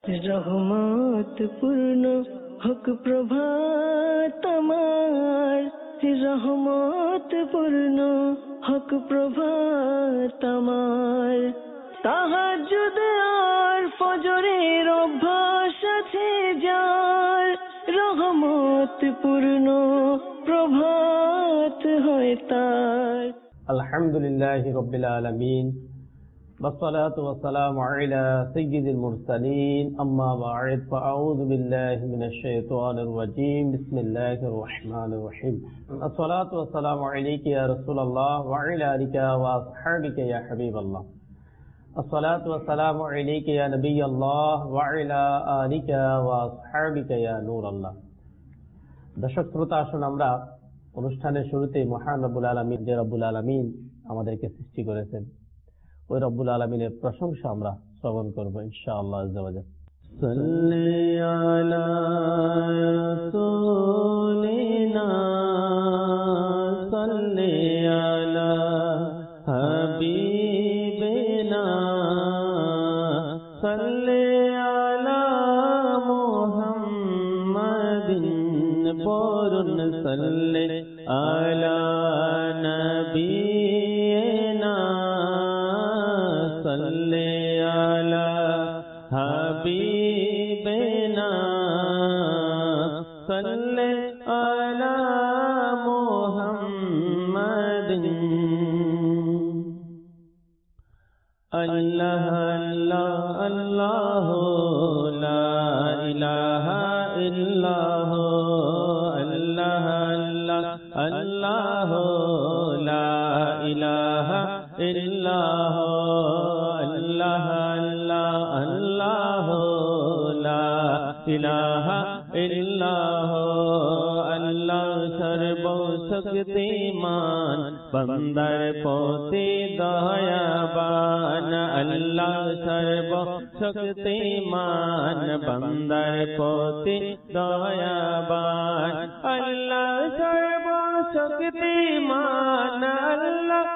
রহমত পূর্ণ হক প্রভাত আমার, রহমত পূর্ণ হক প্রভাত আমার। তাহাজ্জুদ আর ফজরের অভ্যাস আছে যার, রহমত পূর্ণ প্রভাত হয় তার। আলহামদুলিল্লাহি রাব্বিল আলামিন والصلاة والسلام على سيد المرسلين أما بعد فأعوذ بالله من الشيطان الرجيم بسم الله الرحمن الرحيم الصلاة والسلام عليك يا رسول الله وعلى آلك وأصحابك يا حبيب الله الصلاة والسلام عليك يا نبي الله وعلى آلك وأصحابك يا نور الله। দর্শক শ্রোতা, আসুন আমরা অনুষ্ঠানের শুরুতে মহান রব্বুল আলামিন, যে রব্বুল আলামিন আমাদেরকে সৃষ্টি করেছেন, ওই রব্বুল আলামিনের প্রশংসা আমরা শ্রবণ করবো ইনশাআল্লাহ আযজা ওয়া জাল। সাল্লি আলা রাসূলিনা সাল্লি আলা হাবিবিনা সাল্লি আলা মুহাম্মাদিন পড়ুন সাল্লি আলা নবিয়িনা সাল্লি আলা হাবিবিনা সাল্লি আলা মুহাম্মাদিন। আল্লাহ আল্লাহ আল্লাহ লা ইলাহা ইল্লাহ, আল্লাহ আল্লাহ আল্লাহ লা ইলাহা ইল্লাহ, আল্লাহ আল্লাহ আল্লাহ লা ইলাহা ইল্লাহ। আল্লাহ সর্বশক্তিমান বান্দার প্রতি দয়াবান, আল্লাহ সর্বশক্তিমান বান্দার প্রতি দয়াবান, আল্লাহ সর্বশক্তিমান, আল্লাহ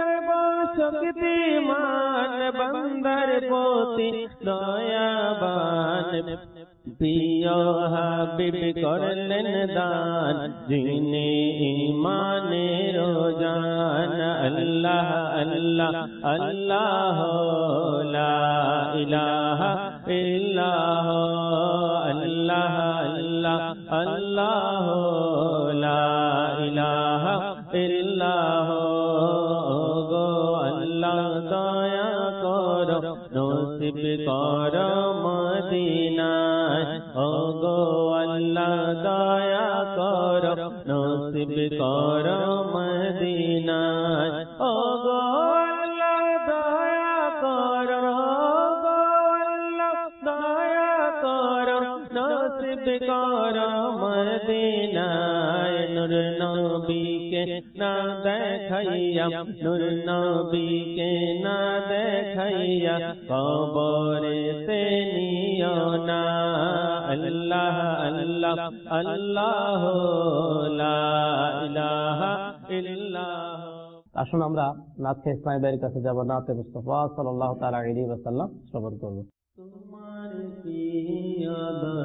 সর্বশক্তিমান বান্দার প্রতি দয়াবান। প্রিয় হাবিব করলেন দান যিনি ঈমানের জান, আল্লাহ আল্লাহ আল্লাহ লা ইলাহা ইল্লাহ, আল্লাহ আল্লাহ আল্লাহ লা ইলাহা ইল্লাহ। গো আল্লাহ দয়া করো নসিব করো মদিনায়, ও গো আল্লাহ দয়া করো নসিব করো মদিনায়, ও গো আল্লাহ দয়া করো, গো আল্লাহ দয়া করো নসিব করো মদিনায়। নূর নবীকে না দেখাইয়া, নূর নবীকে না দেখাইয়া কবরেতে নিও না, আল্লাহ আল্লাহ আল্লাহ লা ইলাহা ইল্লাহ। আসুন আমরা নাথ ইসমাইল ভাইয়ের কাছে যাব, নাতে মুস্তাফা সাল্লাল্লাহু তাআলা আলাইহি ওয়াসাল্লাম শ্রবণ করব। তোমার প্রিয়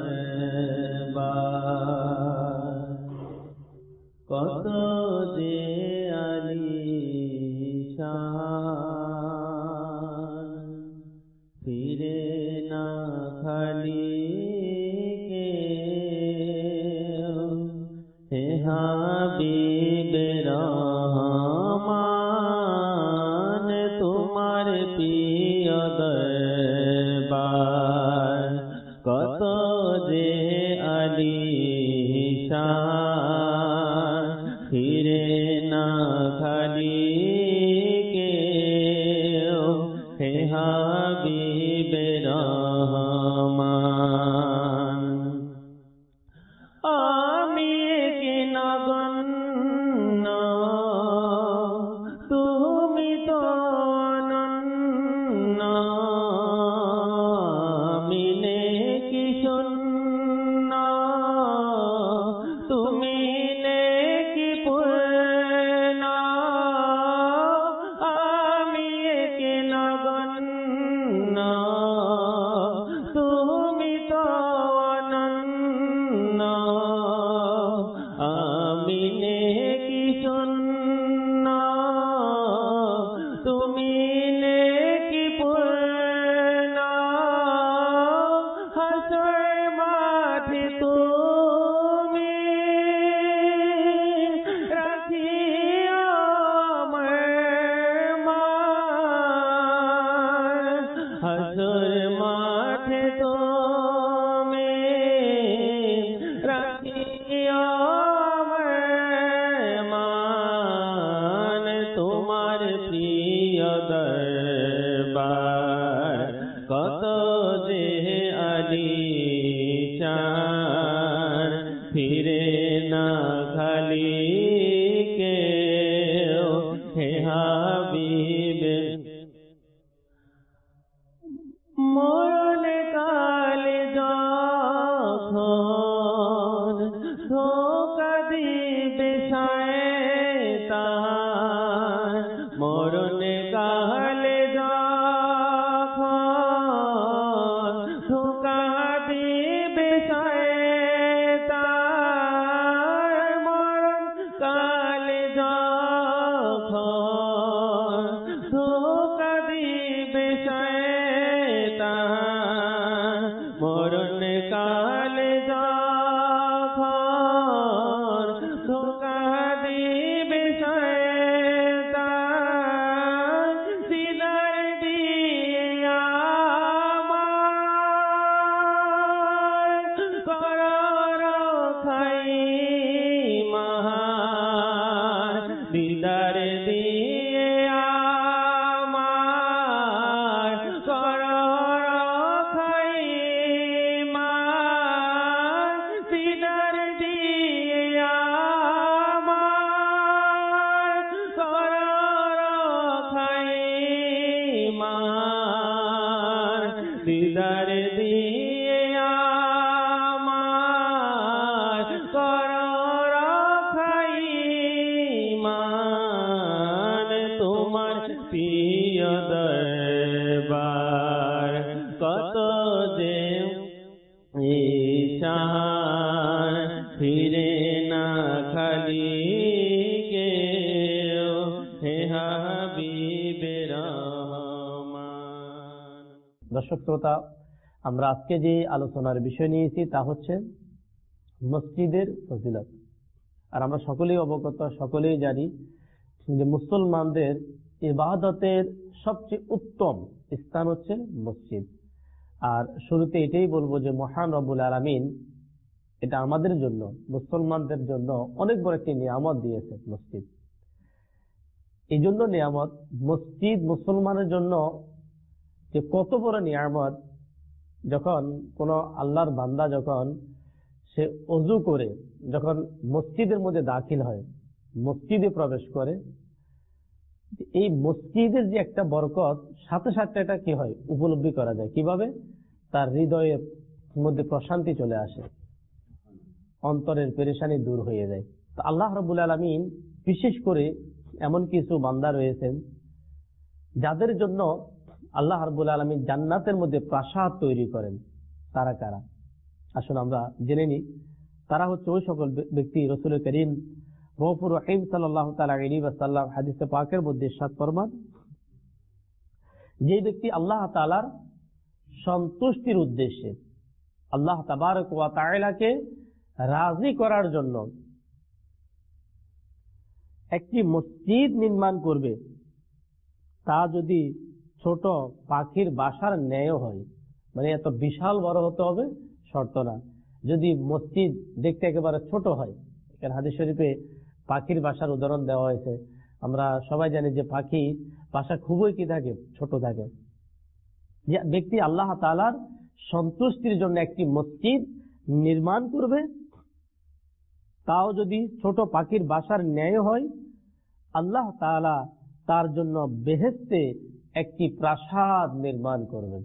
দরবার কত যে আলিশান, ফিরে না খালি হে হাবিব রহমান, তোমার প্রিয় দরবার দর্শক শ্রোতা, আমরা আজকে যে আলোচনার বিষয় নিয়েছি তা হচ্ছে মসজিদের ফজিলত। আর আমরা সকলেই অবগত, সকলেই জানি যে মুসলমানদের ইবাদতের সবচেয়ে উত্তম স্থান হচ্ছে মসজিদ। আর শুরুতে এটাই বলবো যে মহান রব্বুল আলামিন এটা আমাদের জন্য, মুসলমানদের জন্য অনেক বড় একটি নিয়ামত দিয়েছে মসজিদ। এই জন্য নিয়ামত, মসজিদ মুসলমানের জন্য যে কত বড় নিয়ামত, যখন কোন আল্লাহর বান্দা যখন সে ওযু করে যখন মসজিদের মধ্যে দাখিল হয়, মসজিদে প্রবেশ করে, এই মসজিদের যে একটা বরকত সাথে সাথে এটা কি হয় উপলব্ধি করা যায়। কিভাবে? তার হৃদয়ের মধ্যে প্রশান্তি চলে আসে, অন্তরের পেরেশানি দূর হয়ে যায়। তো আল্লাহ রাব্বুল আলামিন বিশেষ করে এমন কিছু বান্দা রয়েছেন যাদের জন্য আল্লাহ রাব্বুল আলামিন জান্নাতের মধ্যে প্রাসাদ তৈরি করেন। তারা কারা? আসুন আমরা জেনে নিই। তারা হচ্ছে ওই সকল ব্যক্তি, রাসূল করিম রউফুর রহিম সাল্লাল্লাহু তাআলা আলাইহি ওয়াসাল্লাম হাদিসে পাকের মধ্যে ইরশাদ ফরমান, যে ব্যক্তি আল্লাহ তাআলার সন্তুষ্টির উদ্দেশ্যে, আল্লাহ তাবারক ওয়া তাআলাকে রাজি করার জন্য একটি মসজিদ নির্মাণ করবে, তা যদি ছোট পাখির বাসার ন্যায় হয়, মানে এত বিশাল বড় হতে হবে শর্ত না, যদি মসজিদ দেখতে একেবারে ছোট হয়। এখানে হাদিস শরীফে পাখির বাসার উদাহরণ দেওয়া হয়েছে। আমরা সবাই জানি যে পাখি বাসা খুবই কি থাকে, ছোট থাকে। যে ব্যক্তি আল্লাহ তাআলার সন্তুষ্টির জন্য একটি মসজিদ নির্মাণ করবে, তাও যদি ছোট পাখির বাসার ন্যায় হয়, আল্লাহ তাআলা তার জন্য বেহেশতে একটি প্রাসাদ নির্মাণ করবেন।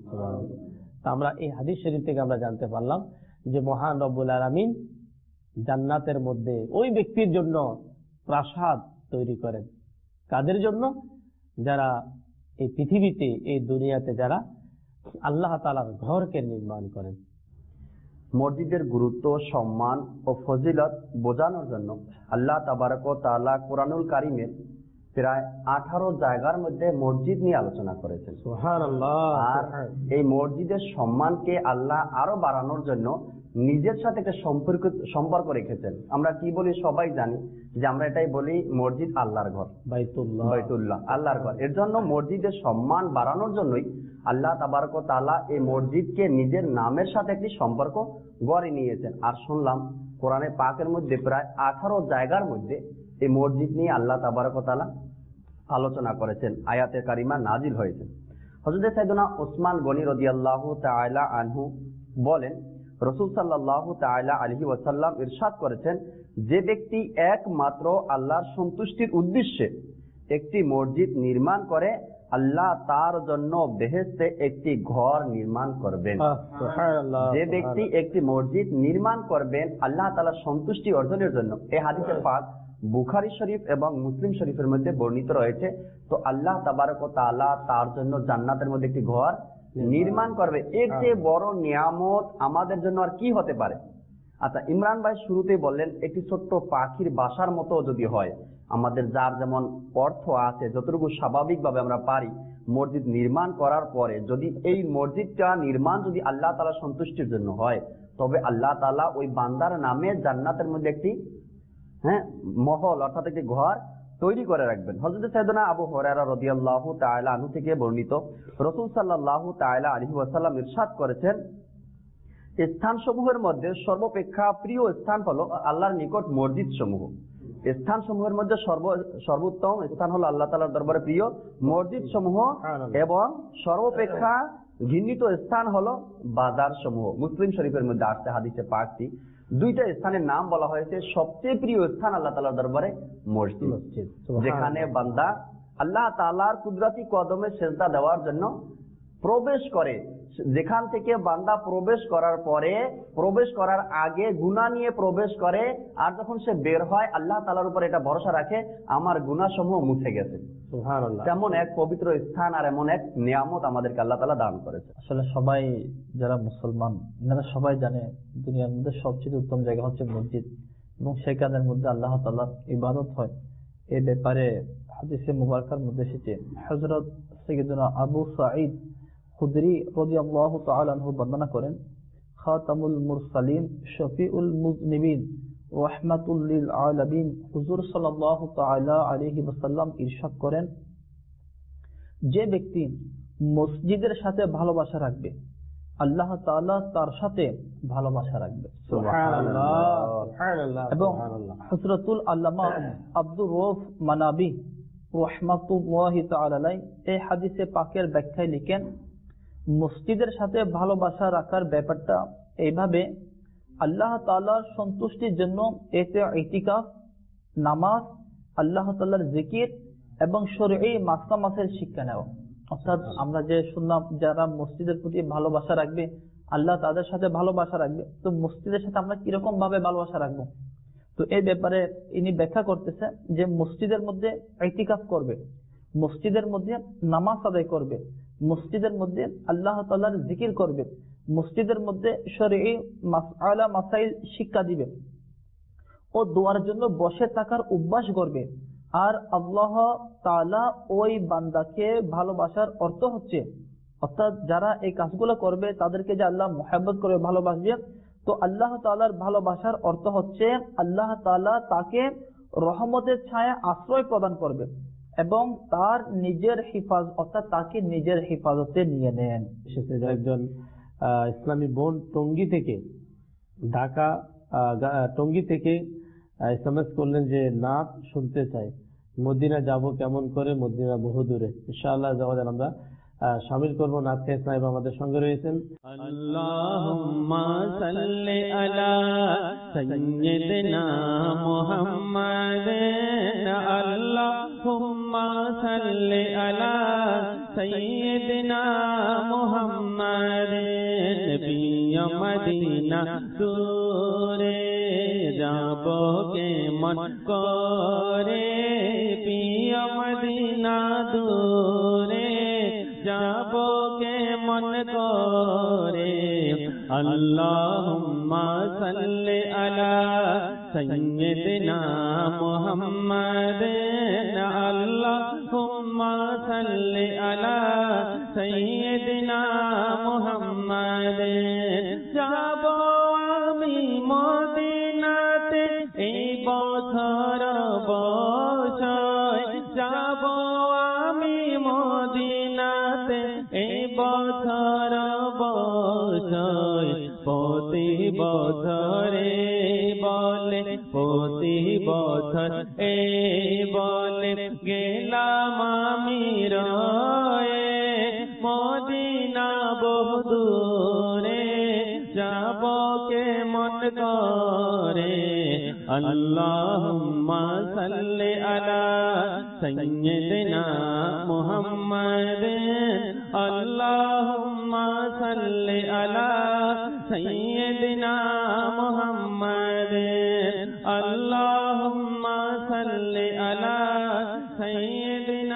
আমরা এই হাদিস শরীফ থেকে আমরা জানতে পারলাম যে মহান রব্বুল আলামিন জান্নাতের মধ্যে ওই ব্যক্তির জন্য প্রাসাদ তৈরি করেন। কাদের জন্য? যারা এই পৃথিবীতে, এই দুনিয়াতে যারা আল্লাহ তাআলার ঘরকে নির্মাণ করেন। মসজিদের গুরুত্ব, সম্মান ও ফজিলত বোঝানোর জন্য আল্লাহ তাবারক ওয়া তাআলা কোরআনুল কারীমের প্রায় 18 জায়গার মধ্যে মসজিদ নিয়ে আলোচনা করেছেন। সুবহানাল্লাহ। আর এই মসজিদের সম্মানকে আল্লাহ আরো বাড়ানোর জন্য নিজের সাথে একটা সম্পর্ক রেখেছেন। আমরা কি বলি সবাই জানি যে আমরা এটাই বলি মসজিদ আল্লাহর ঘর, বাইতুল্লাহ আল্লাহর ঘর। এর জন্য মসজিদের সম্মান বাড়ানোর জন্যই আল্লাহ তাবারক ওয়া তাআলা এই মসজিদকে নিজের নামের সাথে একটি সম্পর্ক গড়ে নিয়েছেন। আর শুনলাম কোরআনে পাকের মধ্যে প্রায় 18 জায়গার মধ্যে এই মসজিদ নিয়ে আল্লাহ তাবারক ওয়া তাআলা আলোচনা করেছেন, আয়াতে কারিমা নাজিল হয়েছে। হযরত সাইয়েদনা ওসমান গনি রাদিয়াল্লাহু তাআলা আনহু বলেন, রাসূল সাল্লাল্লাহু তাআলা আলাইহি ওয়াসাল্লাম ইরশাদ করেছেন, যে ব্যক্তি একমাত্র আল্লাহর সন্তুষ্টির উদ্দেশ্যে একটি মসজিদ নির্মাণ করে, আল্লাহ তার জন্য বেহেশতে একটি ঘর নির্মাণ করবেন। যে ব্যক্তি একটি মসজিদ নির্মাণ করবেন আল্লাহ তাআলার সন্তুষ্টি অর্জনের জন্য, এই হাদিসে পাক বুখারী শরীফ এবং মুসলিম শরীফের মধ্যে বর্ণিত রয়েছে। তো আল্লাহ তাবারক ওয়া তাআলা তার জন্য জান্নাতের মধ্যে একটি ঘর নির্মাণ করবে। এর চেয়ে বড় নিয়ামত আমাদের জন্য আর কি হতে পারে? আচ্ছা, ইমরান ভাই শুরুতেই বললেন একটি ছোট্ট পাখির বাসার মতো যদি হয়, আমাদের যার যেমন অর্থ আছে, যতটুকু স্বাভাবিকভাবে আমরা পারি মসজিদ নির্মাণ করার পরে, যদি এই মসজিদটা নির্মাণ যদি আল্লাহ তাআলা সন্তুষ্টির জন্য হয়, তবে আল্লাহ তাআলা ওই বান্দার নামে জান্নাতের মধ্যে একটি মহল অর্থাৎ একটি ঘর তৈরি করে রাখবেন। হযরত সাইয়েদনা আবু হুরায়রা রাদিয়াল্লাহু তাআলা আনহু থেকে বর্ণিত, রাসূল সাল্লাল্লাহু তাআলা আলাইহি ওয়াসাল্লাম ইরশাদ করেছেন, স্থানসমূহের মধ্যে সর্বাপেক্ষা প্রিয় স্থান হলো আল্লাহর নিকট মসজিদ সমূহ। স্থানসমূহের মধ্যে সর্বোত্তম স্থান হলো আল্লাহ তাআলার দরবারে প্রিয় মসজিদ সমূহ, এবং সর্বাপেক্ষা ঘৃণিত স্থান হলো বাজার সমূহ। মুসলিম শরীফের মধ্যে আসছে হাদিসে পাকটি, দুইটা স্থানের নাম বলা হয়েছে সবচেয়ে প্রিয় স্থান আল্লাহ তাআলার দরবারে মসজিদ, যেখানে বান্দা আল্লাহ তাআলার কুদরতি কদমে সেজদা দেওয়ার জন্য প্রবেশ করে। যেখান থেকে বান্দা প্রবেশ করার পরে, প্রবেশ করার আগে গুনাহ নিয়ে প্রবেশ করে, আর যখন সে বের হয় আল্লাহ তাআলার উপর এটা ভরসা রাখে আমার গুনাহসমূহ মুছে গেছে। সুবহানাল্লাহ। তেমন এক পবিত্র স্থান আর এমন এক নিয়ামত আমাদেরকে আল্লাহ তাআলা দান করেছে। আসলে সবাই যারা মুসলমান তারা সবাই জানে দুনিয়ার মধ্যে সবচেয়ে উত্তম জায়গা হচ্ছে মসজিদ, এবং সেখানের মধ্যে আল্লাহ তাআলার ইবাদত হয়। এই ব্যাপারে হাদিসে মুবারকার মধ্যে এসেছে, হযরত সাইয়েদনা আবু সাঈদ খুদরি রাদিয়াল্লাহু তাআলা আনহু বর্ণনা করেন, খাতামুল মুরসালিন শফিউল মুযনিবিন রাহমাতুল লিল আলামিন হুজুর সাল্লাল্লাহু তাআলা আলাইহি ওয়াসাল্লাম ইরশাদ করেন, যে ব্যক্তি মসজিদের সাথে ভালোবাসা রাখবে আল্লাহ তাআলা তার সাথে ভালোবাসা রাখবে। এবং হযরতুল আল্লামা আব্দুর রউফ মানাবি রাহমাতুল্লাহি তাআলা আলাইহি এই হাদিসে পাকের ব্যাখ্যায় লিখেন, মসজিদের সাথে ভালোবাসা রাখার ব্যাপারটা এইভাবে, আল্লাহ তাআলার সন্তুষ্টির জন্য এতে ইতিকাফ, নামাজ, আল্লাহ তাআলার জিকির এবং শরঈ মাসলামাসের শিক্ষা নেওয়া। অর্থাৎ আমরা যে শুনলাম যারা মসজিদের প্রতি ভালোবাসা রাখবে আল্লাহ তাদের সাথে ভালোবাসা রাখবে, তো মসজিদের সাথে আমরা কিরকম ভাবে ভালোবাসা রাখবো? তো এই ব্যাপারে ইনি ব্যাখ্যা করতেছে যে মসজিদের মধ্যে ইতিকাফ করবে, মসজিদের মধ্যে নামাজ আদায় করবে, মসজিদের মধ্যে আল্লাহ তাআলার জিকির করবে, মসজিদের মধ্যে শরঈ মাসআলা মাসাইল শিক্ষা দিবে ও দোয়ার জন্য বসে থাকার অভ্যাস করবে। আর আল্লাহ তাআলা ওই বান্দাকে ভালোবাসার অর্থ হচ্ছে, অর্থাৎ যারা এই কাজগুলো করবে তাদেরকে যে আল্লাহ মুহাব্বত করে ভালোবাসবে, তো আল্লাহ তাআলার ভালোবাসার অর্থ হচ্ছে আল্লাহ তাআলা তাকে রহমতের ছায়া আশ্রয় প্রদান করবে এবং তার নিজের হিফাজত, অর্থাৎ তাকে নিজের হেফাজতে নিয়ে নেন। একজন ইসলামী বোন টঙ্গী থেকে, ঢাকা টঙ্গী থেকে এসএমএস করলেন যে নাত শুনতে চাই, মদিনা যাব কেমন করে, মদিনা বহু দূরে। ইনশাআল্লাহ যাওয়ার আমরা শামিল করবো। নাত সাহেব আমাদের সঙ্গে রয়েছেন। আল্লাহুম্মা সাল্লি আলা সাইয়্যিদিনা মুহাম্মাদিন, আল্লাহুম্মা সাল্লি আলা সাইয়্যিদিনা মুহাম্মাদিন, পিয়া মদিনা দূরে যাব কেমন করে, পিয়া মদিনা দূরে যাব কেমন করে। আল্লাহুম্মা সাল্লি আলা সাইয়্যিদিনা মুহাম্মাদিন, আল্লাহুম্মা সাল্লি আলা সাইয়্যিদিনা মুহাম্মাদিন। যাব আমি মদিনাতে এই বছর বছর, যাব আমি মদিনাতে এই বছর বছর, প্রতি বছরে বলে প্রতি বছর এই বলে গেলাম আমি রয়ে মদিনা বহু দূরে, যাব কেমন করে। আল্লাহুম্মা সাল্লি আলা সাইয়্যিদিনা মুহাম্মাদিন, আল্লাহুম্মা সাল্লি আলা সাইয়্যিদিনা মুহাম্মাদিন, আল্লাহুম্মা সাল্লি আলা সাইয়্যিদিনা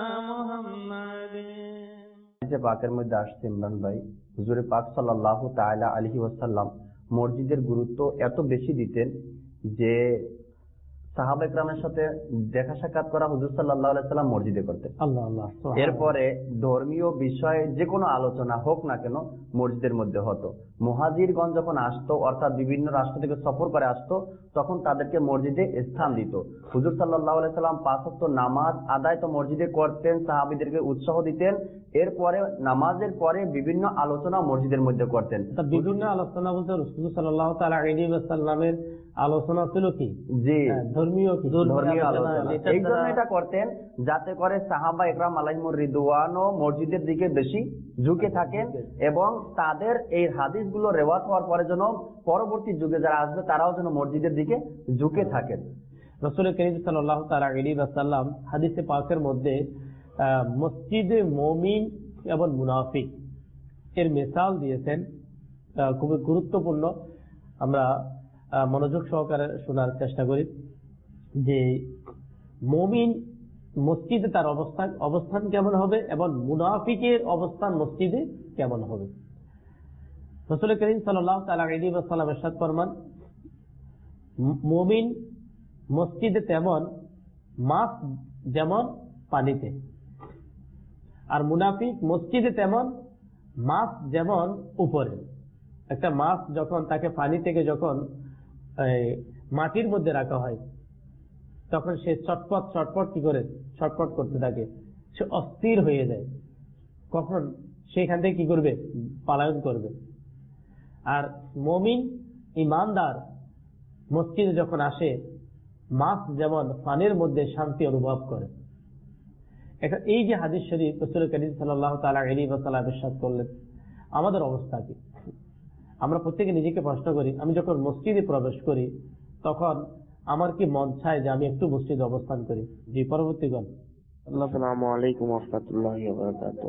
মুহাম্মাদিন। যে পাকের মধ্যে আসছে ইমরান ভাই, হুজুরে পাক সাল্লাল্লাহু তাআলা আলাইহি ওয়াসাল্লাম মসজিদের গুরুত্ব এত বেশি দিতেন যে সাহাবা ইকরামের সাথে দেখা সাক্ষাৎ করা হুজুর সাল্লাল্লাহু আলাইহি ওয়াসাল্লাম মসজিদে করতেন। এরপরে ধর্মীয় বিষয়ে যে কোনো আলোচনা হোক না কেন মসজিদের মধ্যে হতো। মুহাজিরগণ যখন আসতো, অর্থাৎ বিভিন্ন রাষ্ট্র থেকে সফর করে আসতো, তখন তাদেরকে মসজিদে স্থান দিত। হুজুর সাল্লাল্লাহু আলাইহি ওয়াসাল্লাম 5 ওয়াক্ত নামাজ আদায় তো মসজিদে করতেন, সাহাবীদেরকে উৎসাহ দিতেন। এরপরে নামাজের পরে বিভিন্ন আলোচনা মসজিদের মধ্যে করতেন। বিভিন্ন আলোচনা বলতে রাসূল সাল্লাল্লাহু তাআলা আলাইহি ওয়াসাল্লামের আলোচনা ছিল কি? জি, ধর্মীয় আলোচনা। এই জন্য এটা করতেন যাতে করে সাহাবা ইকরাম আলাইহিমুর রিদওয়ানও মসজিদের দিকে বেশি ঝুঁকে থাকেন এবং তাদের এই হাদিসগুলো রেওয়ায়াত হওয়ার পরে যেন পরবর্তী যুগে যারা আসবে তারাও যেন মসজিদের দিকে ঝুঁকে থাকেন। রাসূল কারীম সাল্লাল্লাহু তাআলা আলাইহি ওয়াসাল্লাম হাদিসে পাকের মধ্যে মসজিদে মুমিন এবং মুনাফিক এর মিসাল দিয়েছেন, খুবই গুরুত্বপূর্ণ। আমরা মনোযোগ সহকারে শোনার চেষ্টা করি যে মুমিন মসজিদে তার অবস্থান কেমন হবে এবং মুনাফিকের অবস্থান মসজিদে কেমন হবে। রাসূল কারীম সাল্লাল্লাহু তাআলা আলাইহি ওয়াসাল্লাম ইরশাদ ফরমান, মুমিন মসজিদে তেমন, মাছ যেমন পানিতে, আর মুনাফিক মসজিদে তেমন, মাছ যেমন উপরে, একটা মাছ যখন তাকে পানি থেকে যখন মাটির মধ্যে রাখা হয় তখন সে চটপট কি করে ছটপট করতে থাকে, সে অস্থির হয়ে যায়, কখন সেখান থেকে কি করবে, পালায়ন করবে। আর মুমিন ঈমানদার মসজিদে যখন আসে মাছ যেমন পানির মধ্যে শান্তি অনুভব করে। এখন এই যে হাদিস শরীফ রাসূল কারীম সাল্লাল্লাহু তাআলা আলাইহি ওয়াসাল্লাম ইরশাদ করলেন, আমাদের অবস্থা কি? আমরা প্রত্যেকে নিজেকে প্রশ্ন করি, আমি যখন মসজিদে প্রবেশ করি তখন আমার কি মন চায় যে আমি একটু মসজিদে অবস্থান করি? জি, পরবর্তীগণ। আসসালামু আলাইকুম ওয়া রাহমাতুল্লাহি ওয়া বারাকাতুহু।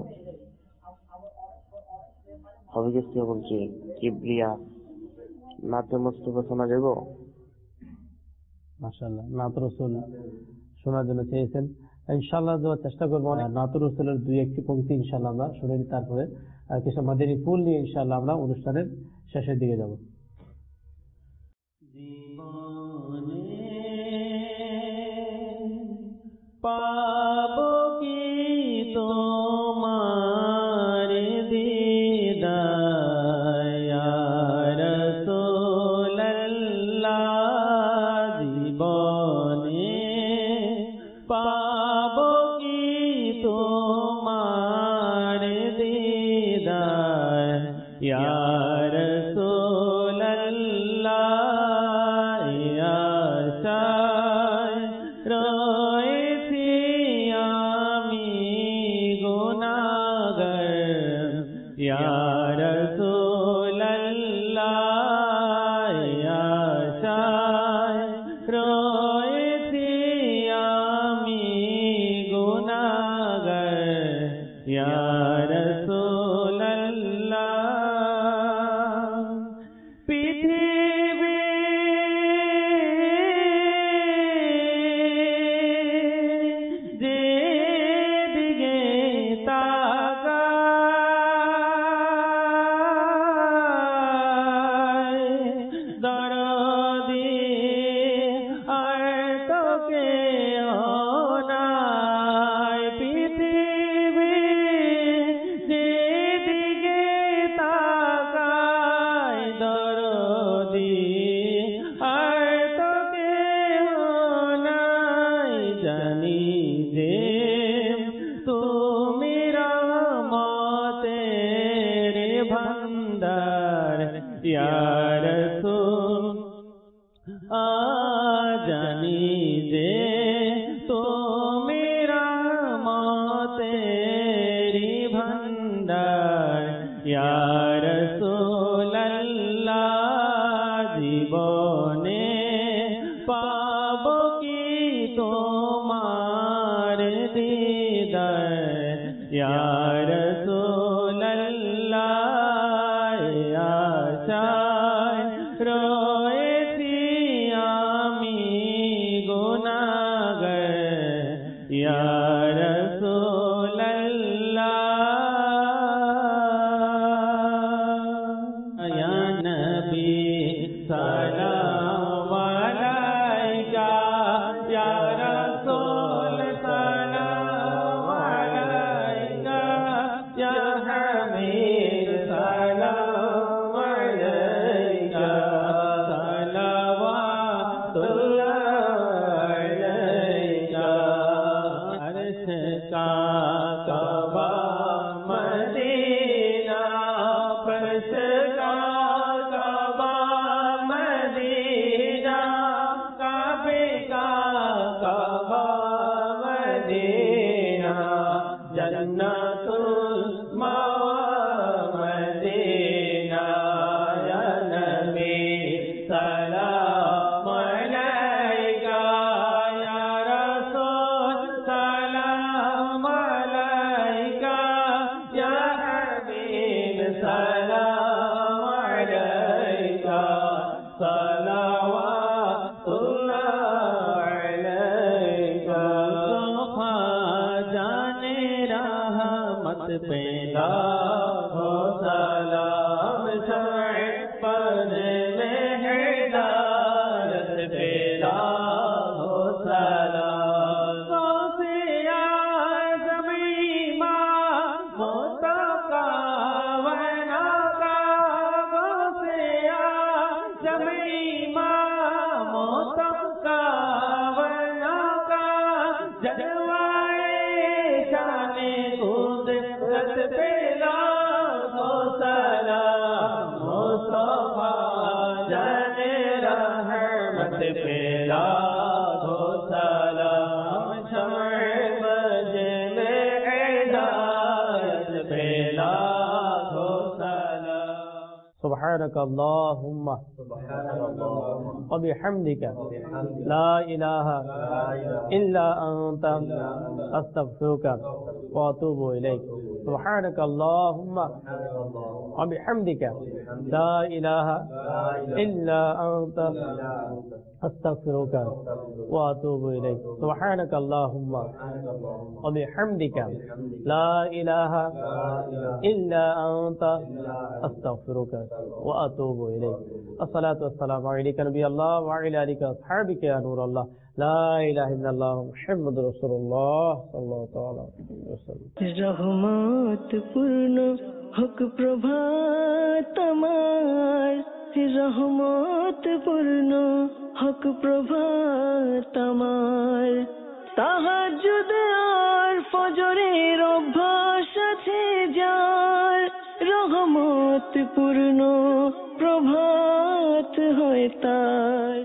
হবিগস্তি বলছি, কিবরিয়া নাতে মুস্তাফা শোনা যাব? মাশাআল্লাহ, নাত রাসূল শোনার জন্য চেয়েছেন, ইনশাআল্লাহ দেওয়ার চেষ্টা করবো। নাত রাসূলের দুই একটি পংক্তি ইনশাআল্লাহ আমরা শুনে নিই, তারপরে কিছু মাদানী ফুল নিয়ে ইনশাআল্লাহ আমরা অনুষ্ঠানের শেষের দিকে যাব। পাবো কি তোমার দিদার ইয়া রাসূলুল্লাহ, জীবনে পাবো কি তোমার দিদার ইয়া রাসূলুল্লাহ, ইয়া আশায় রয়েছি আমি গুনাহগার ইয়া রাসূলুল্লাহ, ইয়া আশায় রয়েছি আমি গুনাহগার ইয়া রাসূলুল্লাহ। পৃথিবী যেদিকে তাকায় দরদি আর তো কেউ নাই। পৃথিবী যেদিকে তাকায় দরদি আর তো কেউ নাই। জানি যে তুমি রহমতের ভান্ডার ইয়া রাসূল, জানি যে তুমি রহমতের ভান্ডার ইয়া রাসূলুল্লাহ, জীবনে পাবো কি তোমার দিদার ইয়া রাসূলুল্লাহ, ইয়া আশায় जमीमा मौसम का वरना का जलवाए जाने कुदरत पे लाखो सलाम मुस्तफा जाने रहमत पे लाखो सलाम शमए बजे में हिदायत पे लाखो सलाम سبحانك اللهم وبحمدك لا إله إلا أنت أستغفرك وأتوب إليك سبحانك اللهم وبحمدك لا إله إلا أنت أستغفرك وأتوب إليك سبحانك اللهم وبحمدك لا إله إلا أنت أستغفرك وأتوب إليك الصلاة والسلام عليك نبي الله وعلى آلك وأصحابك يا نور الله لا إله إلا الله محمد رسول الله صلى الله عليه وسلم রহমত পূর্ণ হক প্রভাত আমার রহমত পূর্ণ হক প্রভাত আমার তাহাজ্জুদ আর ফজরের অভ্যাস আছে যার রহমত পূর্ণ প্রভাত হয় তার